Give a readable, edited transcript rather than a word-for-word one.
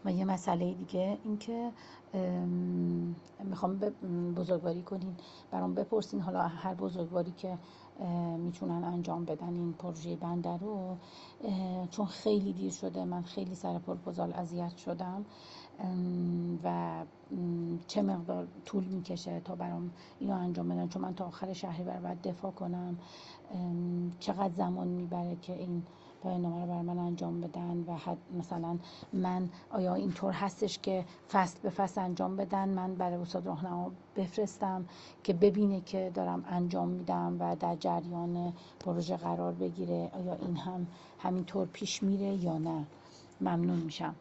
و یه مسئله دیگه این که میخوام بزرگواری کنین برام بپرسین، حالا هر بزرگواری که میتونن انجام بدن این پروژه بنده رو، چون خیلی دیر شده، من خیلی سر پروپوزال اذیت شدم و چه مقدار طول میکشه تا برام اینو انجام بدن، چون من تا آخر شهریور باید دفاع کنم، چقدر زمان میبره که این پایان‌نامه رو برای من انجام بدن و مثلا من آیا اینطور هستش که فصل به فصل انجام بدن، من برای استاد راهنما بفرستم که ببینه که دارم انجام میدم و در جریان پروژه قرار بگیره، آیا این هم همینطور پیش میره یا نه؟ ممنون میشم.